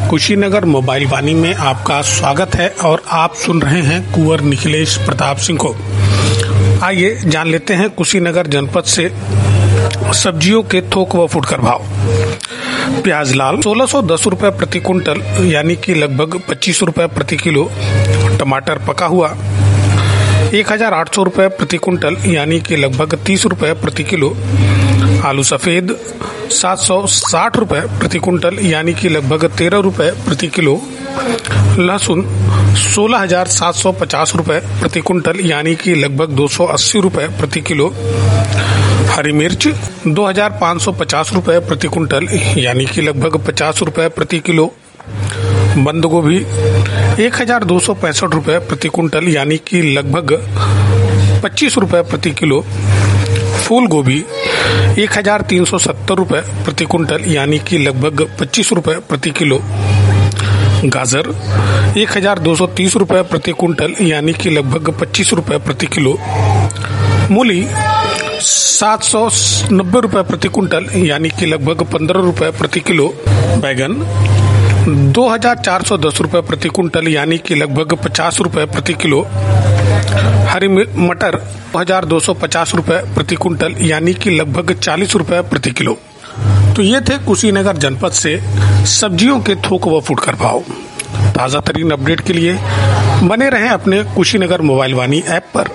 Kushinagar mobile वाणी में आपका स्वागत है और आप सुन रहे हैं कुंवर निखिलेश प्रताप सिंह को। आइए जान लेते हैं कुशीनगर जनपद से सब्जियों के थोक व फुटकर भाव। प्याज लाल 1610 रुपए प्रति कुंटल यानी कि लगभग 25 रुपए प्रति किलो। टमाटर पका हुआ 1800 रुपए प्रति कुंटल यानी कि लगभग 30 रुपए प्रति किलो। आलू सफेद 760 रुपए प्रति कुंटल यानी कि लगभग 13 रुपए प्रति किलो। लहसुन 16,750 रुपए प्रति कुंटल यानी कि लगभग 280 रुपए प्रति किलो। हरी मिर्च 2,550 रुपए प्रति कुंटल यानी कि लगभग 50 रुपए प्रति किलो। बंद गोभी 1,265 रुपए प्रति कुंटल यानी कि लगभग 25 रुपए प्रति किलो। फूल गोभी 1,370 रुपए प्रति कुंटल यानी कि लगभग 25 रुपए प्रति किलो। गाजर 1,230 रुपए प्रति कुंटल यानी कि लगभग 25 रुपए प्रति किलो। मूली 790 रुपए प्रति कुंटल यानी कि लगभग 15 रुपए प्रति किलो। बैगन 2,410 रुपए प्रति कुंटल यानी कि लगभग 50 रुपए प्रति किलो। हरी मटर 2,250 रुपए प्रति कुंटल यानी कि लगभग 40 रुपए प्रति किलो। तो ये थे कुशीनगर जनपद से सब्जियों के थोक व फुटकर भाव। ताज़ा तरीन अपडेट के लिए बने रहें अपने कुशीनगर मोबाइल वाणी ऐप पर।